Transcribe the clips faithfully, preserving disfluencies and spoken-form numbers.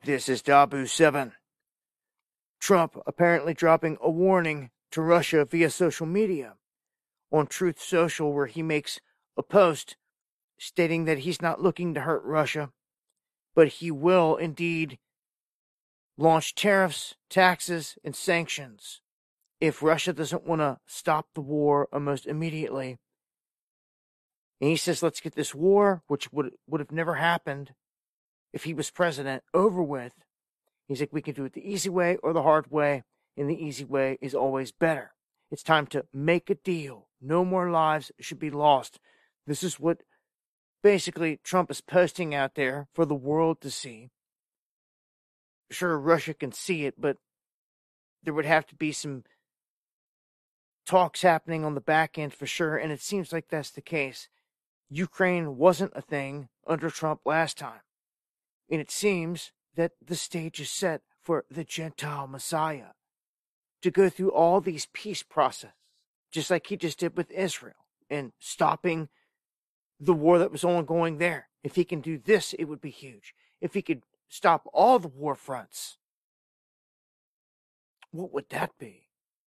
This is Dabu seven. Trump apparently dropping a warning to Russia via social media on Truth Social, where he makes a post stating that he's not looking to hurt Russia, but he will indeed launch tariffs, taxes, and sanctions if Russia doesn't want to stop the war almost immediately. And he says, let's get this war, which would would have never happened if he was president, over with. He's like, we can do it the easy way or the hard way, and the easy way is always better. It's time to make a deal. No more lives should be lost. This is what basically Trump is posting out there for the world to see. Sure, Russia can see it, but there would have to be some talks happening on the back end for sure, and it seems like that's the case. Ukraine wasn't a thing under Trump last time, and it seems that the stage is set for the Gentile Messiah to go through all these peace processes, just like he just did with Israel, and stopping the war that was ongoing there. If he can do this, it would be huge. If he could stop all the war fronts, what would that be?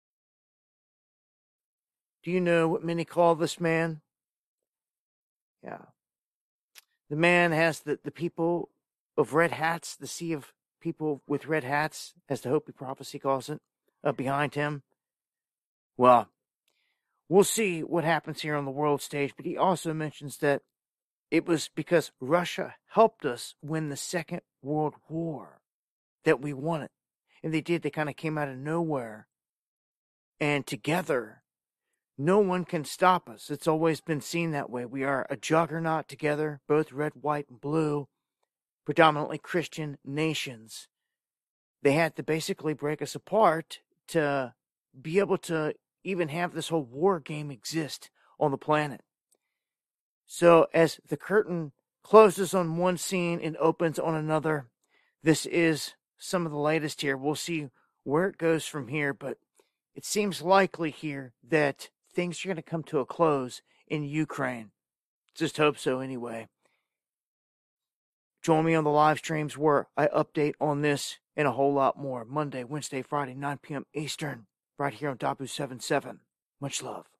Do you know what many call this man? Yeah. The man has the, the people of red hats, the sea of people with red hats, as the Hopi prophecy calls it, uh, behind him. Well, we'll see what happens here on the world stage, but he also mentions that it was because Russia helped us win the Second World War that we won it. And they did. They kind of came out of nowhere. And together, no one can stop us. It's always been seen that way. We are a juggernaut together, both red, white, and blue, predominantly Christian nations. They had to basically break us apart to be able to even have this whole war game exist on the planet. So as the curtain closes on one scene and opens on another, this is some of the latest here. We'll see where it goes from here, but it seems likely here that things are going to come to a close in Ukraine. Just hope so anyway. Join me on the live streams where I update on this and a whole lot more. Monday, Wednesday, Friday, nine p.m. Eastern, right here on Dabu seven seven. Much love.